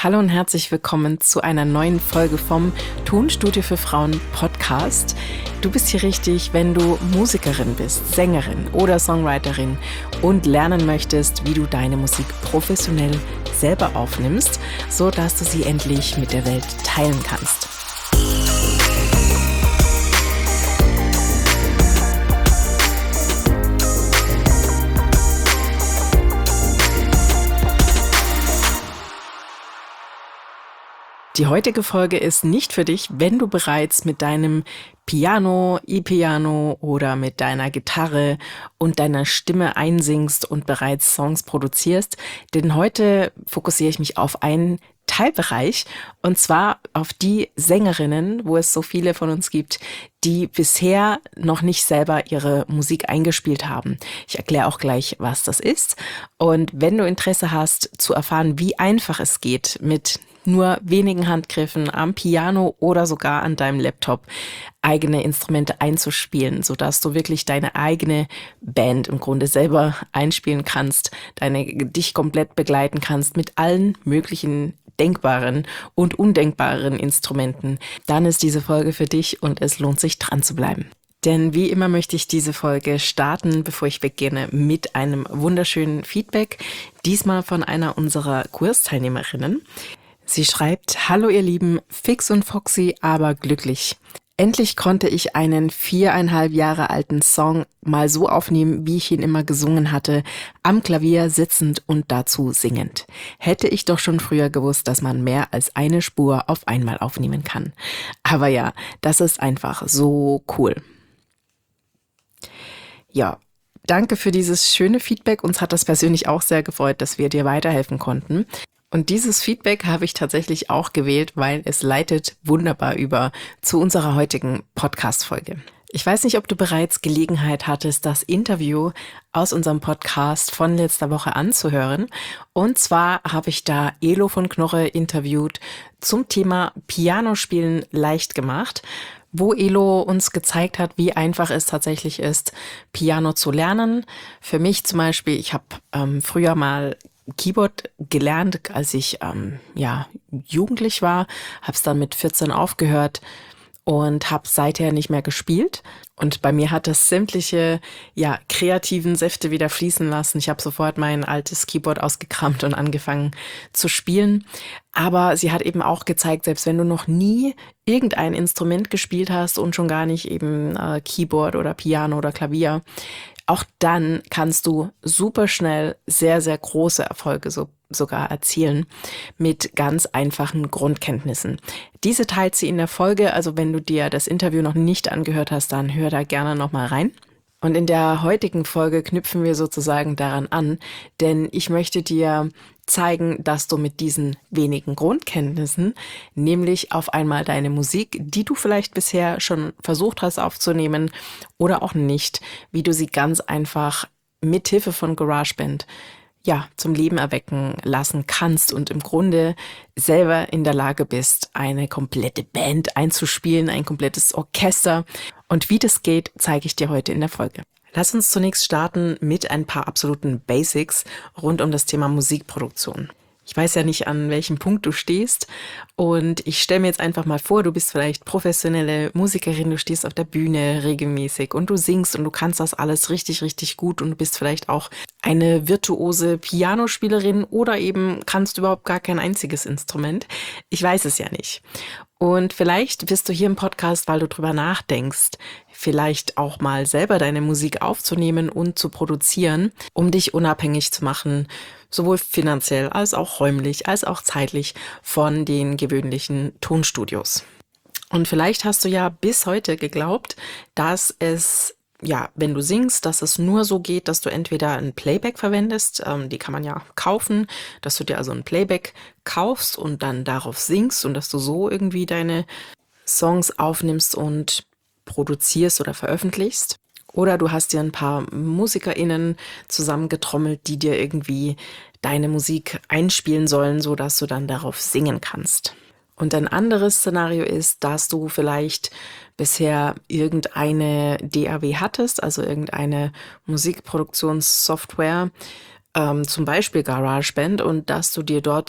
Hallo und herzlich willkommen zu einer neuen Folge vom Tonstudio für Frauen Podcast. Du bist hier richtig, wenn du Musikerin bist, Sängerin oder Songwriterin und lernen möchtest, wie du deine Musik professionell selber aufnimmst, so dass du sie endlich mit der Welt teilen kannst. Die heutige Folge ist nicht für dich, wenn du bereits mit deinem Piano, E-Piano oder mit deiner Gitarre und deiner Stimme einsingst und bereits Songs produzierst, denn heute fokussiere ich mich auf einen Teilbereich und zwar auf die Sängerinnen, wo es so viele von uns gibt, die bisher noch nicht selber ihre Musik eingespielt haben. Ich erkläre auch gleich, was das ist, und wenn du Interesse hast zu erfahren, wie einfach es geht, mit nur wenigen Handgriffen am Piano oder sogar an deinem Laptop eigene Instrumente einzuspielen, sodass du wirklich deine eigene Band im Grunde selber einspielen kannst, dich komplett begleiten kannst mit allen möglichen denkbaren und undenkbaren Instrumenten, dann ist diese Folge für dich und es lohnt sich, dran zu bleiben. Denn wie immer möchte ich diese Folge starten, bevor ich beginne, mit einem wunderschönen Feedback, diesmal von einer unserer Kursteilnehmerinnen. Sie schreibt: Hallo ihr Lieben, fix und foxy, aber glücklich. Endlich konnte ich einen 4,5 Jahre alten Song mal so aufnehmen, wie ich ihn immer gesungen hatte, am Klavier sitzend und dazu singend. Hätte ich doch schon früher gewusst, dass man mehr als eine Spur auf einmal aufnehmen kann. Aber ja, das ist einfach so cool. Ja, danke für dieses schöne Feedback. Uns hat das persönlich auch sehr gefreut, dass wir dir weiterhelfen konnten. Und dieses Feedback habe ich tatsächlich auch gewählt, weil es leitet wunderbar über zu unserer heutigen Podcast-Folge. Ich weiß nicht, ob du bereits Gelegenheit hattest, das Interview aus unserem Podcast von letzter Woche anzuhören. Und zwar habe ich da Elo von Knorre interviewt zum Thema Pianospielen leicht gemacht, wo Elo uns gezeigt hat, wie einfach es tatsächlich ist, Piano zu lernen. Für mich zum Beispiel, ich habe früher mal Keyboard gelernt, als ich jugendlich war, habe es dann mit 14 aufgehört und habe seither nicht mehr gespielt. Und bei mir hat das sämtliche kreativen Säfte wieder fließen lassen. Ich habe sofort mein altes Keyboard ausgekramt und angefangen zu spielen. Aber sie hat eben auch gezeigt, selbst wenn du noch nie irgendein Instrument gespielt hast und schon gar nicht eben Keyboard oder Piano oder Klavier, auch dann kannst du super schnell sehr, sehr große Erfolge sogar erzielen mit ganz einfachen Grundkenntnissen. Diese teilt sie in der Folge, also wenn du dir das Interview noch nicht angehört hast, dann hör da gerne nochmal rein. Und in der heutigen Folge knüpfen wir sozusagen daran an, denn ich möchte dir zeigen, dass du mit diesen wenigen Grundkenntnissen, nämlich auf einmal deine Musik, die du vielleicht bisher schon versucht hast aufzunehmen oder auch nicht, wie du sie ganz einfach mit Hilfe von GarageBand zum Leben erwecken lassen kannst und im Grunde selber in der Lage bist, eine komplette Band einzuspielen, ein komplettes Orchester. Und wie das geht, zeige ich dir heute in der Folge. Lass uns zunächst starten mit ein paar absoluten Basics rund um das Thema Musikproduktion. Ich weiß ja nicht, an welchem Punkt du stehst, und ich stelle mir jetzt einfach mal vor, du bist vielleicht professionelle Musikerin, du stehst auf der Bühne regelmäßig und du singst und du kannst das alles richtig, richtig gut und du bist vielleicht auch eine virtuose Pianospielerin oder eben kannst überhaupt gar kein einziges Instrument. Ich weiß es ja nicht. Und vielleicht bist du hier im Podcast, weil du drüber nachdenkst, vielleicht auch mal selber deine Musik aufzunehmen und zu produzieren, um dich unabhängig zu machen, sowohl finanziell als auch räumlich, als auch zeitlich von den gewöhnlichen Tonstudios. Und vielleicht hast du ja bis heute geglaubt, dass es wenn du singst, dass es nur so geht, dass du entweder ein Playback verwendest, die kann man ja kaufen, dass du dir also ein Playback kaufst und dann darauf singst und dass du so irgendwie deine Songs aufnimmst und produzierst oder veröffentlichst. Oder du hast dir ein paar MusikerInnen zusammengetrommelt, die dir irgendwie deine Musik einspielen sollen, sodass du dann darauf singen kannst. Und ein anderes Szenario ist, dass du vielleicht bisher irgendeine DAW hattest, also irgendeine Musikproduktionssoftware, zum Beispiel GarageBand, und dass du dir dort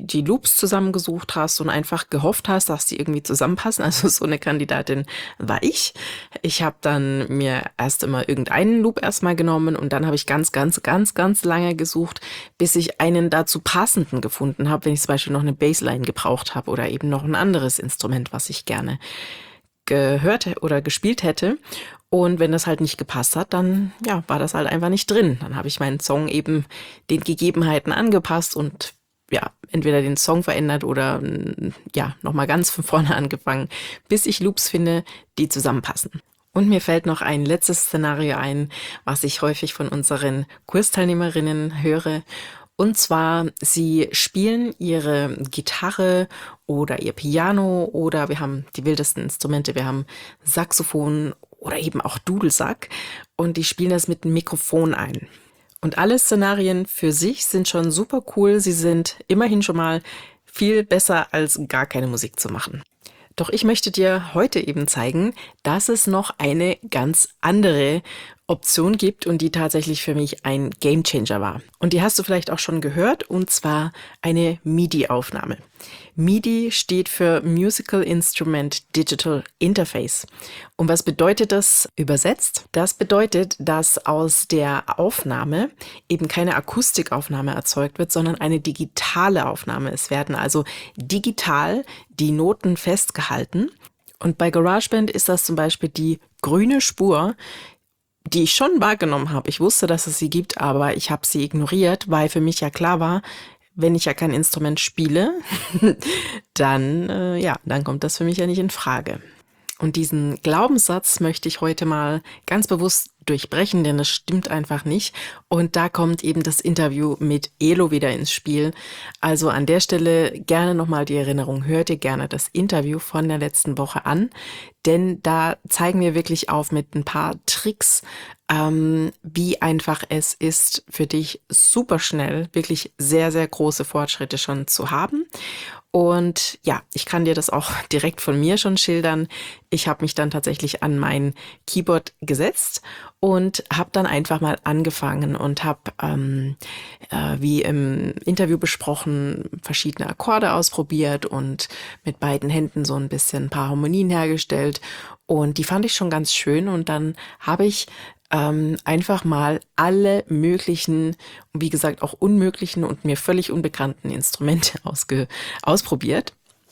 die Loops zusammengesucht hast und einfach gehofft hast, dass die irgendwie zusammenpassen. Also so eine Kandidatin war ich. Ich habe dann mir erst immer irgendeinen Loop erstmal genommen und dann habe ich ganz lange gesucht, bis ich einen dazu passenden gefunden habe, wenn ich zum Beispiel noch eine Bassline gebraucht habe oder eben noch ein anderes Instrument, was ich gerne gehört oder gespielt hätte. Und wenn das halt nicht gepasst hat, dann ja, war das halt einfach nicht drin. Dann habe ich meinen Song eben den Gegebenheiten angepasst und ja, entweder den Song verändert oder ja, nochmal ganz von vorne angefangen, bis ich Loops finde, die zusammenpassen. Und mir fällt noch ein letztes Szenario ein, was ich häufig von unseren Kursteilnehmerinnen höre. Und zwar, sie spielen ihre Gitarre oder ihr Piano oder wir haben die wildesten Instrumente, wir haben Saxophon oder eben auch Dudelsack und die spielen das mit einem Mikrofon ein. Und alle Szenarien für sich sind schon super cool, sie sind immerhin schon mal viel besser als gar keine Musik zu machen. Doch ich möchte dir heute eben zeigen, dass es noch eine ganz andere Option gibt und die tatsächlich für mich ein Gamechanger war. Und die hast du vielleicht auch schon gehört, und zwar eine MIDI-Aufnahme. MIDI steht für Musical Instrument Digital Interface. Und was bedeutet das übersetzt? Das bedeutet, dass aus der Aufnahme eben keine Akustikaufnahme erzeugt wird, sondern eine digitale Aufnahme. Es werden also digital die Noten festgehalten. Und bei GarageBand ist das zum Beispiel die grüne Spur, die ich schon wahrgenommen habe. Ich wusste, dass es sie gibt, aber ich habe sie ignoriert, weil für mich ja klar war, wenn ich ja kein Instrument spiele, dann kommt das für mich ja nicht in Frage. Und diesen Glaubenssatz möchte ich heute mal ganz bewusst durchbrechen, denn das stimmt einfach nicht. Und da kommt eben das Interview mit Elo wieder ins Spiel. Also an der Stelle gerne nochmal die Erinnerung, hör dir gerne das Interview von der letzten Woche an, denn da zeigen wir wirklich auf mit ein paar Tricks, wie einfach es ist für dich super schnell wirklich sehr, sehr große Fortschritte schon zu haben. Und ja, ich kann dir das auch direkt von mir schon schildern. Ich habe mich dann tatsächlich an mein Keyboard gesetzt und habe dann einfach mal angefangen und habe, wie im Interview besprochen, verschiedene Akkorde ausprobiert und mit beiden Händen so ein paar Harmonien hergestellt. Und die fand ich schon ganz schön. Und dann habe ich einfach mal alle möglichen, wie gesagt auch unmöglichen und mir völlig unbekannten Instrumente ausprobiert.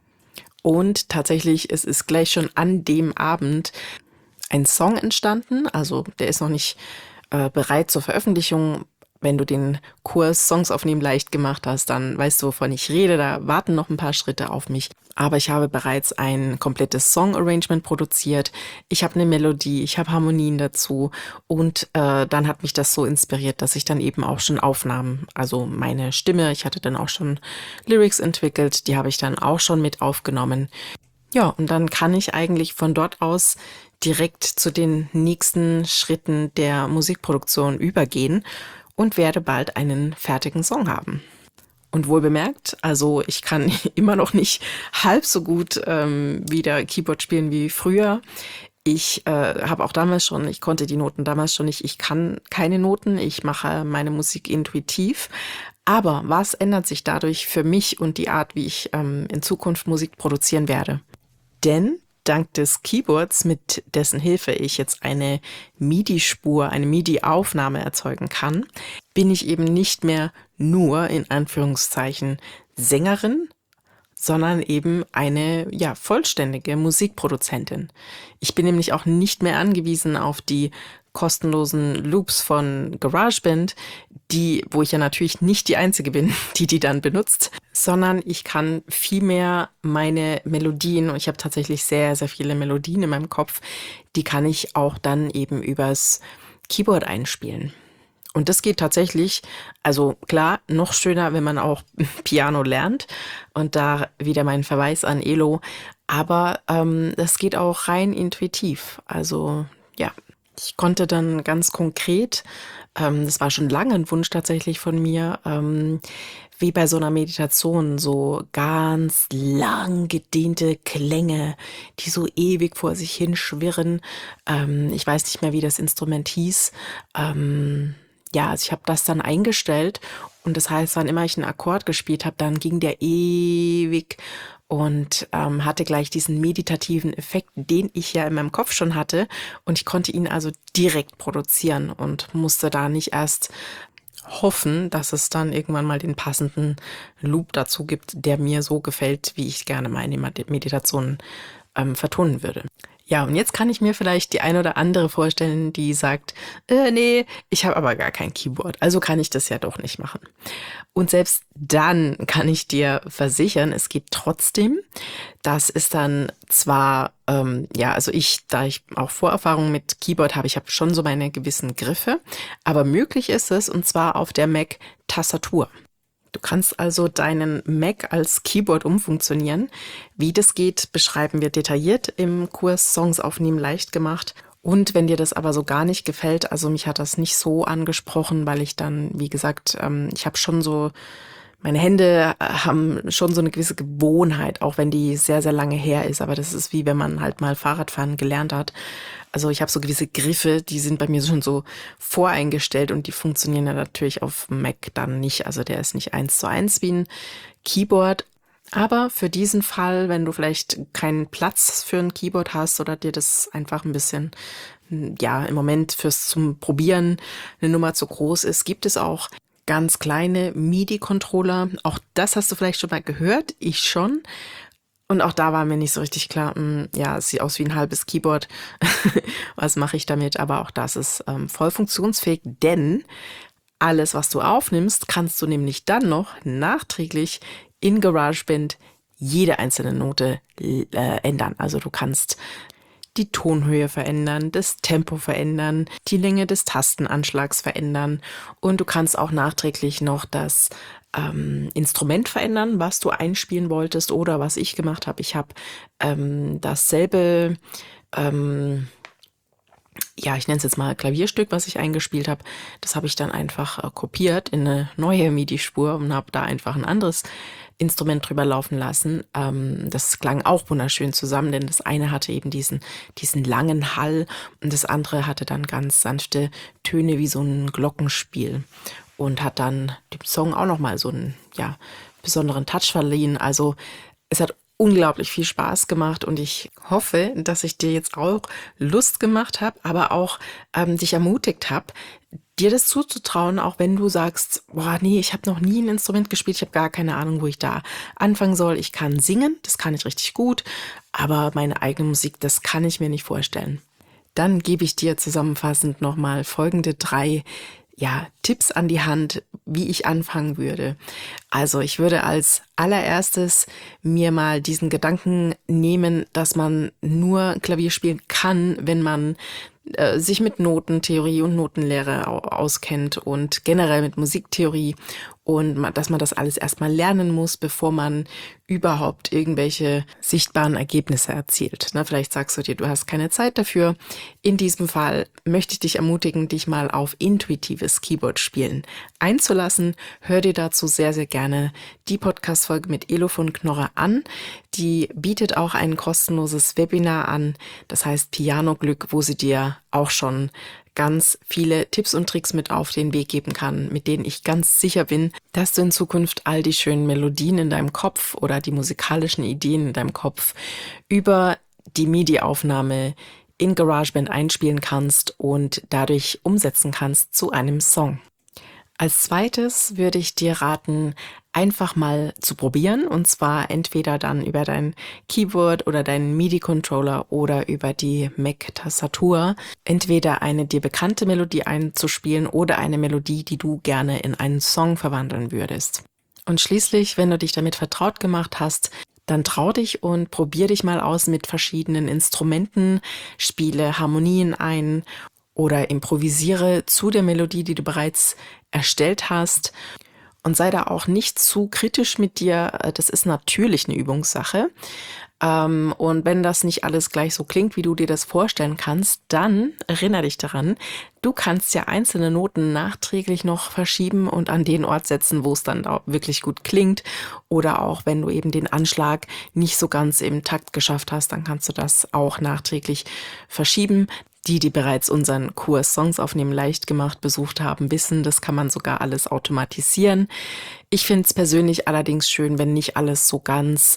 Und tatsächlich, es ist gleich schon an dem Abend ein Song entstanden. Also der ist noch nicht bereit zur Veröffentlichung. Wenn du den Kurs Songs aufnehmen leicht gemacht hast, dann weißt du, wovon ich rede. Da warten noch ein paar Schritte auf mich. Aber ich habe bereits ein komplettes Song-Arrangement produziert. Ich habe eine Melodie, ich habe Harmonien dazu. Und dann hat mich das so inspiriert, dass ich dann eben auch schon Aufnahmen, also meine Stimme, ich hatte dann auch schon Lyrics entwickelt, die habe ich dann auch schon mit aufgenommen. Ja, und dann kann ich eigentlich von dort aus direkt zu den nächsten Schritten der Musikproduktion übergehen und werde bald einen fertigen Song haben. Und wohl bemerkt, also ich kann immer noch nicht halb so gut wieder Keyboard spielen wie früher. Ich habe auch damals schon, ich konnte die Noten damals schon nicht, ich kann keine Noten, ich mache meine Musik intuitiv. Aber was ändert sich dadurch für mich und die Art, wie ich in Zukunft Musik produzieren werde? Denn dank des Keyboards, mit dessen Hilfe ich jetzt eine MIDI-Spur, eine MIDI-Aufnahme erzeugen kann, bin ich eben nicht mehr nur in Anführungszeichen Sängerin, sondern eben eine vollständige Musikproduzentin. Ich bin nämlich auch nicht mehr angewiesen auf die kostenlosen Loops von GarageBand, wo ich ja natürlich nicht die Einzige bin, die dann benutzt, sondern ich kann viel mehr meine Melodien, und ich habe tatsächlich sehr, sehr viele Melodien in meinem Kopf, die kann ich auch dann eben übers Keyboard einspielen. Und das geht tatsächlich, also klar, noch schöner, wenn man auch Piano lernt. Und da wieder mein Verweis an Elo. Aber das geht auch rein intuitiv. Also ja, ich konnte dann ganz konkret, das war schon lange ein Wunsch tatsächlich von mir, wie bei so einer Meditation, so ganz lang gedehnte Klänge, die so ewig vor sich hin schwirren. Ich weiß nicht mehr, wie das Instrument hieß. Also ich habe das dann eingestellt Und das heißt, wann immer ich einen Akkord gespielt habe, dann ging der ewig und hatte gleich diesen meditativen Effekt, den ich ja in meinem Kopf schon hatte. Und ich konnte ihn also direkt produzieren und musste da nicht erst hoffen, dass es dann irgendwann mal den passenden Loop dazu gibt, der mir so gefällt, wie ich gerne meine Meditation vertonen würde. Ja, und jetzt kann ich mir vielleicht die eine oder andere vorstellen, die sagt, nee, ich habe aber gar kein Keyboard, also kann ich das ja doch nicht machen. Und selbst dann kann ich dir versichern, es geht trotzdem. Das ist dann zwar, ja, also da ich auch Vorerfahrung mit Keyboard habe, ich habe schon so meine gewissen Griffe, aber möglich ist es, und zwar auf der Mac-Tastatur. Du kannst also deinen Mac als Keyboard umfunktionieren. Wie das geht, beschreiben wir detailliert im Kurs Songs aufnehmen leicht gemacht. Und wenn dir das aber so gar nicht gefällt, also mich hat das nicht so angesprochen, weil ich dann, wie gesagt, ich habe schon so, meine Hände haben schon so eine gewisse Gewohnheit, auch wenn die sehr, sehr lange her ist. Aber das ist wie wenn man halt mal Fahrradfahren gelernt hat. Also ich habe so gewisse Griffe, die sind bei mir schon so voreingestellt und die funktionieren ja natürlich auf Mac dann nicht. Also der ist nicht 1:1 wie ein Keyboard. Aber für diesen Fall, wenn du vielleicht keinen Platz für ein Keyboard hast oder dir das einfach ein bisschen, ja, im Moment zum Probieren eine Nummer zu groß ist, gibt es auch ganz kleine MIDI-Controller. Auch das hast du vielleicht schon mal gehört, ich schon. Und auch da war mir nicht so richtig klar, ja, es sieht aus wie ein halbes Keyboard. Was mache ich damit? Aber auch das ist voll funktionsfähig, denn alles, was du aufnimmst, kannst du nämlich dann noch nachträglich in GarageBand jede einzelne Note ändern. Also du kannst die Tonhöhe verändern, das Tempo verändern, die Länge des Tastenanschlags verändern und du kannst auch nachträglich noch das Instrument verändern, was du einspielen wolltest oder was ich gemacht habe. Ich habe dasselbe, ja, ich nenne es jetzt mal Klavierstück, was ich eingespielt habe. Das habe ich dann einfach kopiert in eine neue MIDI-Spur und habe da einfach ein anderes Instrument drüber laufen lassen. Das klang auch wunderschön zusammen, denn das eine hatte eben diesen langen Hall und das andere hatte dann ganz sanfte Töne wie so ein Glockenspiel und hat dann dem Song auch nochmal so einen, ja, besonderen Touch verliehen. Also es hat unglaublich viel Spaß gemacht und ich hoffe, dass ich dir jetzt auch Lust gemacht habe, aber auch dich ermutigt habe, dir das zuzutrauen, auch wenn du sagst, boah, nee, ich habe noch nie ein Instrument gespielt, ich habe gar keine Ahnung, wo ich da anfangen soll. Ich kann singen, das kann ich richtig gut, aber meine eigene Musik, das kann ich mir nicht vorstellen. Dann gebe ich dir zusammenfassend nochmal folgende 3 Tipps an die Hand, wie ich anfangen würde. Also ich würde als allererstes mir mal diesen Gedanken nehmen, dass man nur Klavier spielen kann, wenn man sich mit Notentheorie und Notenlehre auskennt und generell mit Musiktheorie und dass man das alles erstmal lernen muss, bevor man überhaupt irgendwelche sichtbaren Ergebnisse erzielt. Na, vielleicht sagst du dir, du hast keine Zeit dafür. In diesem Fall möchte ich dich ermutigen, dich mal auf intuitives Keyboard-Spielen einzulassen. Hör dir dazu sehr, sehr gerne die Podcast-Folge mit Elo von Knorre an. Die bietet auch ein kostenloses Webinar an, das heißt Piano-Glück, wo sie dir auch schon ganz viele Tipps und Tricks mit auf den Weg geben kann, mit denen ich ganz sicher bin, dass du in Zukunft all die schönen Melodien in deinem Kopf oder die musikalischen Ideen in deinem Kopf über die MIDI-Aufnahme in GarageBand einspielen kannst und dadurch umsetzen kannst zu einem Song. Als zweites würde ich dir raten, einfach mal zu probieren und zwar entweder dann über dein Keyboard oder deinen MIDI-Controller oder über die Mac-Tastatur entweder eine dir bekannte Melodie einzuspielen oder eine Melodie, die du gerne in einen Song verwandeln würdest. Und schließlich, wenn du dich damit vertraut gemacht hast, dann trau dich und probier dich mal aus mit verschiedenen Instrumenten, spiele Harmonien ein oder improvisiere zu der Melodie, die du bereits erstellt hast. Und sei da auch nicht zu kritisch mit dir. Das ist natürlich eine Übungssache. Und wenn das nicht alles gleich so klingt, wie du dir das vorstellen kannst, dann erinnere dich daran, du kannst ja einzelne Noten nachträglich noch verschieben und an den Ort setzen, wo es dann auch wirklich gut klingt. Oder auch, wenn du eben den Anschlag nicht so ganz im Takt geschafft hast, dann kannst du das auch nachträglich verschieben. Die bereits unseren Kurs Songs aufnehmen leicht gemacht besucht haben, wissen, das kann man sogar alles automatisieren. Ich finde es persönlich allerdings schön, wenn nicht alles so ganz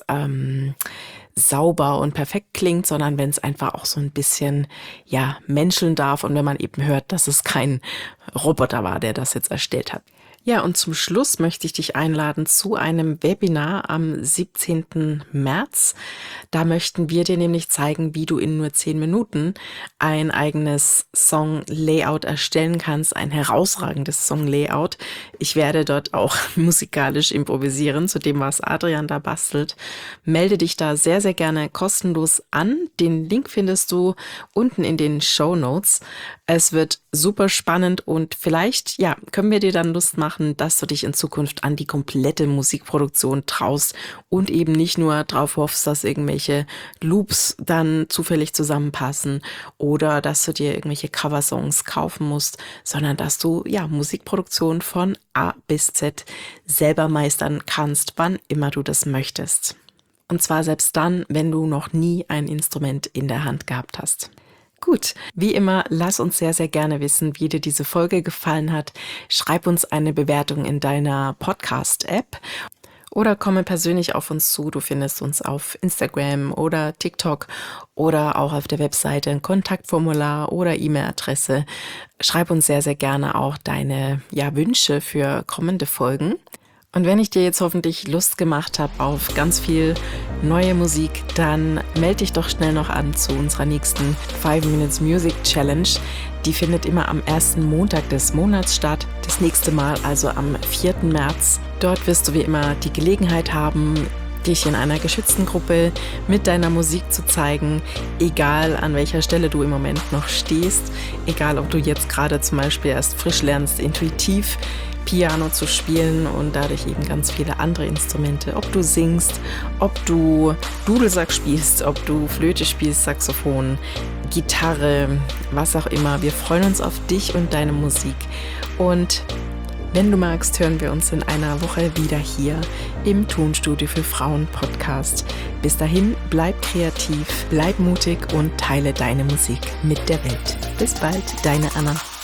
sauber und perfekt klingt, sondern wenn es einfach auch so ein bisschen, ja, menscheln darf und wenn man eben hört, dass es kein Roboter war, der das jetzt erstellt hat. Ja, und zum Schluss möchte ich dich einladen zu einem Webinar am 17. März. Da möchten wir dir nämlich zeigen, wie du in nur 10 Minuten ein eigenes Song-Layout erstellen kannst, ein herausragendes Song-Layout. Ich werde dort auch musikalisch improvisieren, zu dem, was Adrian da bastelt. Melde dich da sehr, sehr gerne kostenlos an. Den Link findest du unten in den Shownotes. Es wird super spannend und vielleicht, ja, können wir dir dann Lust machen, dass du dich in Zukunft an die komplette Musikproduktion traust und eben nicht nur drauf hoffst, dass irgendwelche Loops dann zufällig zusammenpassen oder dass du dir irgendwelche Coversongs kaufen musst, sondern dass du, ja, Musikproduktion von A bis Z selber meistern kannst, wann immer du das möchtest. Und zwar selbst dann, wenn du noch nie ein Instrument in der Hand gehabt hast. Gut, wie immer, lass uns sehr, sehr gerne wissen, wie dir diese Folge gefallen hat. Schreib uns eine Bewertung in deiner Podcast-App oder komme persönlich auf uns zu. Du findest uns auf Instagram oder TikTok oder auch auf der Webseite ein Kontaktformular oder E-Mail-Adresse. Schreib uns sehr, sehr gerne auch deine Wünsche für kommende Folgen. Und wenn ich dir jetzt hoffentlich Lust gemacht habe auf ganz viel neue Musik, dann melde dich doch schnell noch an zu unserer nächsten 5 Minutes Music Challenge. Die findet immer am ersten Montag des Monats statt. Das nächste Mal also am 4. März. Dort wirst du wie immer die Gelegenheit haben, dich in einer geschützten Gruppe mit deiner Musik zu zeigen, egal an welcher Stelle du im Moment noch stehst, egal ob du jetzt gerade zum Beispiel erst frisch lernst, intuitiv Piano zu spielen und dadurch eben ganz viele andere Instrumente, ob du singst, ob du Dudelsack spielst, ob du Flöte spielst, Saxophon, Gitarre, was auch immer. Wir freuen uns auf dich und deine Musik und wenn du magst, hören wir uns in einer Woche wieder hier im Tonstudio für Frauen Podcast. Bis dahin, bleib kreativ, bleib mutig und teile deine Musik mit der Welt. Bis bald, deine Anna.